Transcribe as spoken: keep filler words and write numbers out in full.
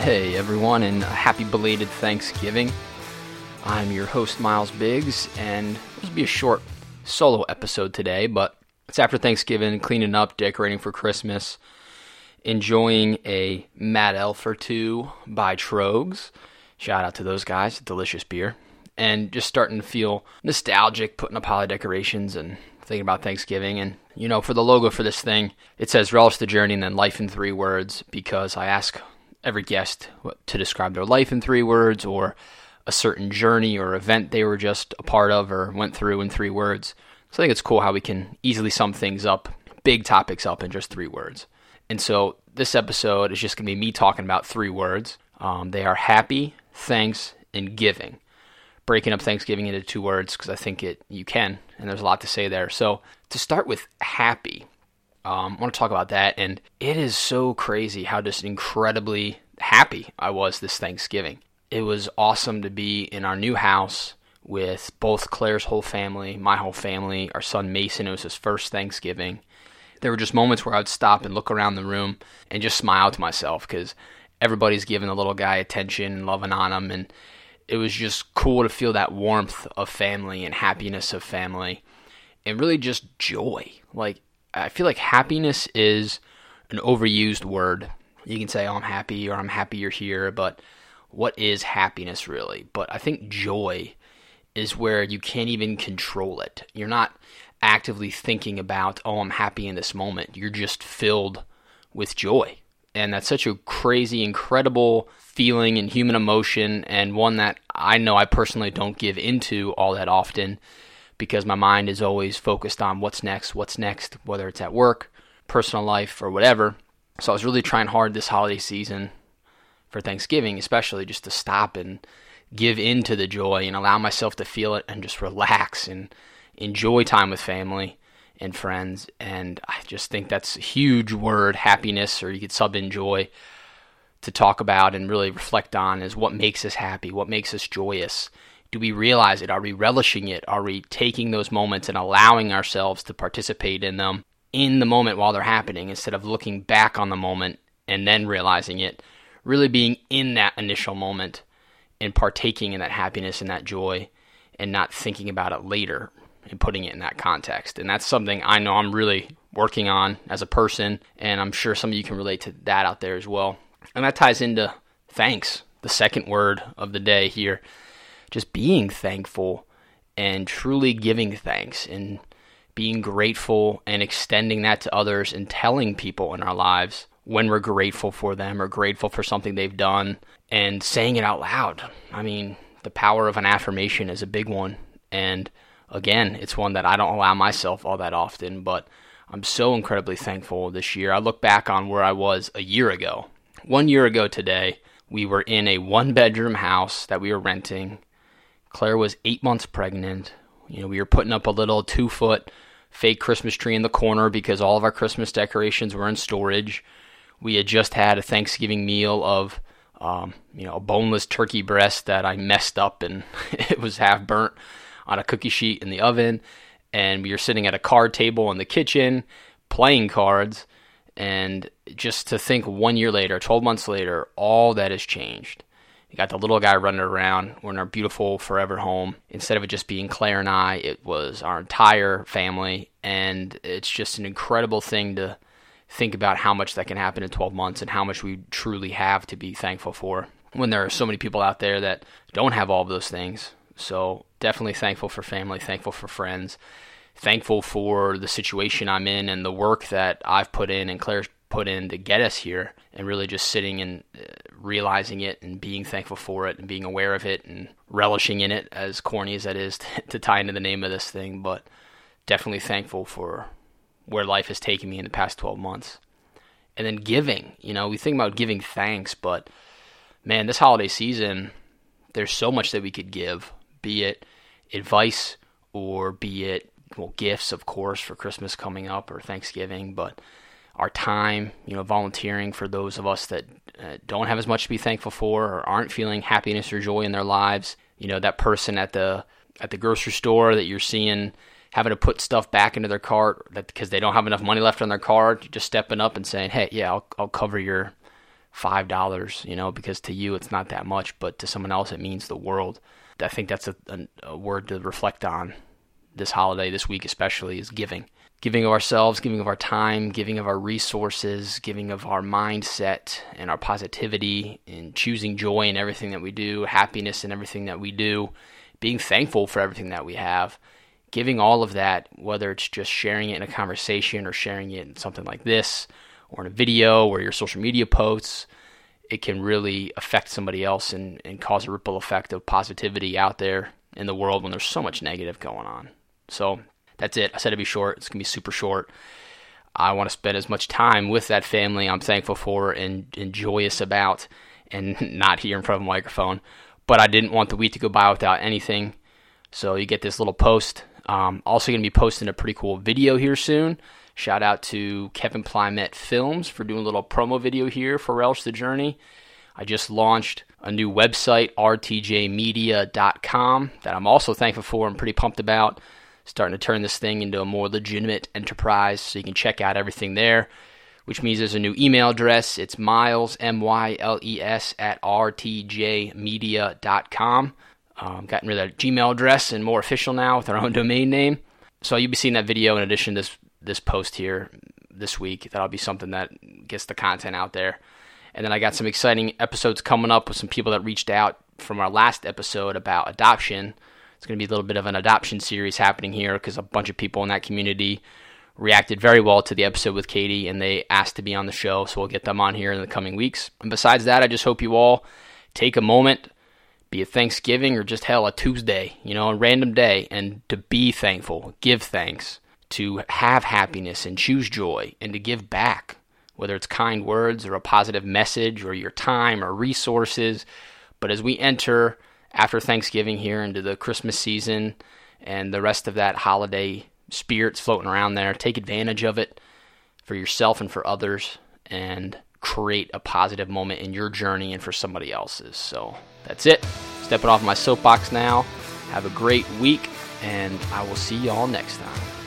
Hey everyone, and happy belated Thanksgiving. I'm your host, Miles Biggs, and this will be a short solo episode today, but it's after Thanksgiving, cleaning up, decorating for Christmas, enjoying a Mad Elf or two by Trogs. Shout out to those guys, delicious beer. And just starting to feel nostalgic, putting up holiday decorations and thinking about Thanksgiving. And, you know, for the logo for this thing, it says relish the journey and then life in three words, because I ask every guest to describe their life in three words or a certain journey or event they were just a part of or went through in three words. So I think it's cool how we can easily sum things up, big topics up in just three words. And so this episode is just going to be me talking about three words. Um, they are happy, thanks, and giving. Breaking up Thanksgiving into two words because I think it you can, and there's a lot to say there. So to start with happy, um, I want to talk about that, and it is so crazy how just incredibly happy I was this Thanksgiving. It was awesome to be in our new house with both Claire's whole family, my whole family, our son Mason. It was his first Thanksgiving. There were just moments where I would stop and look around the room and just smile to myself because everybody's giving the little guy attention and loving on him, and it was just cool to feel that warmth of family and happiness of family and really just joy. Like, I feel like happiness is an overused word. You can say, oh, I'm happy, or I'm happy you're here, but what is happiness really? But I think joy is where you can't even control it. You're not actively thinking about, oh, I'm happy in this moment. You're just filled with joy. And that's such a crazy, incredible feeling and human emotion, and one that I know I personally don't give into all that often because my mind is always focused on what's next, what's next, whether it's at work, personal life, or whatever. So I was really trying hard this holiday season for Thanksgiving, especially just to stop and give into the joy and allow myself to feel it and just relax and enjoy time with family and friends. And I just think that's a huge word, happiness, or you could sub in joy, to talk about and really reflect on is what makes us happy, what makes us joyous. Do we realize it? Are we relishing it? Are we taking those moments and allowing ourselves to participate in them in the moment while they're happening instead of looking back on the moment and then realizing it? Really being in that initial moment and partaking in that happiness and that joy and not thinking about it later and putting it in that context. And that's something I know I'm really working on as a person, and I'm sure some of you can relate to that out there as well. And that ties into thanks, the second word of the day here. Just being thankful and truly giving thanks and being grateful and extending that to others and telling people in our lives when we're grateful for them or grateful for something they've done and saying it out loud. I mean, the power of an affirmation is a big one. And again, it's one that I don't allow myself all that often, but I'm so incredibly thankful this year. I look back on where I was a year ago. One year ago today, we were in a one-bedroom house that we were renting. Claire was eight months pregnant. You know, we were putting up a little two-foot fake Christmas tree in the corner because all of our Christmas decorations were in storage. We had just had a Thanksgiving meal of, um, you know, a boneless turkey breast that I messed up and it was half burnt on a cookie sheet in the oven. And we were sitting at a card table in the kitchen playing cards. And just to think one year later, twelve months later, all that has changed. You got the little guy running around. We're in our beautiful forever home. Instead of it just being Claire and I, it was our entire family. And it's just an incredible thing to think about how much that can happen in twelve months and how much we truly have to be thankful for when there are so many people out there that don't have all of those things. So definitely thankful for family, thankful for friends, thankful for the situation I'm in and the work that I've put in and Claire's put in to get us here, and really just sitting and uh, realizing it and being thankful for it and being aware of it and relishing in it, as corny as that is to, to tie into the name of this thing, but definitely thankful for where life has taken me in the past twelve months. And then giving, you know, we think about giving thanks, but man, this holiday season, there's so much that we could give, be it advice or be it, well, gifts, of course, for Christmas coming up or Thanksgiving, but our time, you know, volunteering for those of us that uh, don't have as much to be thankful for or aren't feeling happiness or joy in their lives. You know, that person at the at the grocery store that you're seeing having to put stuff back into their cart that because they don't have enough money left on their card, just stepping up and saying, hey, yeah, I'll, I'll cover your five dollars, you know, because to you it's not that much, but to someone else it means the world. I think that's a, a, a word to reflect on this holiday, this week especially, is giving. Giving of ourselves, giving of our time, giving of our resources, giving of our mindset and our positivity, and choosing joy in everything that we do, happiness in everything that we do, being thankful for everything that we have. Giving all of that, whether it's just sharing it in a conversation or sharing it in something like this, or in a video or your social media posts, it can really affect somebody else and, and cause a ripple effect of positivity out there in the world when there's so much negative going on. So that's it. I said it'd be short. It's going to be super short. I want to spend as much time with that family I'm thankful for and, and joyous about, and not here in front of a microphone. But I didn't want the week to go by without anything. So you get this little post. Um, also going to be posting a pretty cool video here soon. Shout out to Kevin Plymet Films for doing a little promo video here for Relish the Journey. I just launched a new website, r t j media dot com, that I'm also thankful for and pretty pumped about. Starting to turn this thing into a more legitimate enterprise, so you can check out everything there, which means there's a new email address. It's Miles, M Y L E S, at r t j media dot com. Um, gotten rid of that Gmail address and more official now with our own domain name. So you'll be seeing that video in addition to this, this post here this week. That'll be something that gets the content out there. And then I got some exciting episodes coming up with some people that reached out from our last episode about adoption. It's going to be a little bit of an adoption series happening here because a bunch of people in that community reacted very well to the episode with Katie, and they asked to be on the show, so we'll get them on here in the coming weeks. And besides that, I just hope you all take a moment, be it Thanksgiving or just hell, a Tuesday, you know, a random day, and to be thankful, give thanks, to have happiness and choose joy, and to give back, whether it's kind words or a positive message or your time or resources. But as we enter after Thanksgiving here into the Christmas season and the rest of that holiday spirits floating around there, take advantage of it for yourself and for others, and create a positive moment in your journey and for somebody else's. So that's it. Stepping off my soapbox now. Have a great week, and I will see y'all next time.